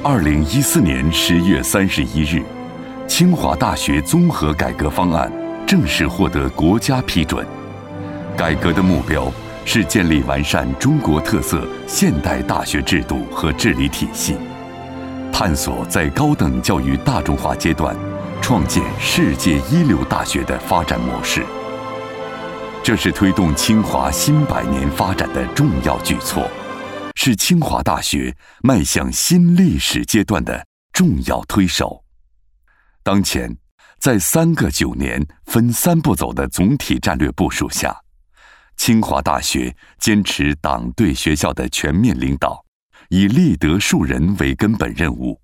2014年10月31日，清华大学综合改革方案正式获得国家批准。改革的目标是建立完善中国特色现代大学制度和治理体系，探索在高等教育大众化阶段创建世界一流大学的发展模式。这是推动清华新100年发展的重要举措，是清华大学迈向新历史阶段的重要推手。当前，在3个9年分3步走的总体战略部署下，清华大学坚持党对学校的全面领导，以立德树人为根本任务，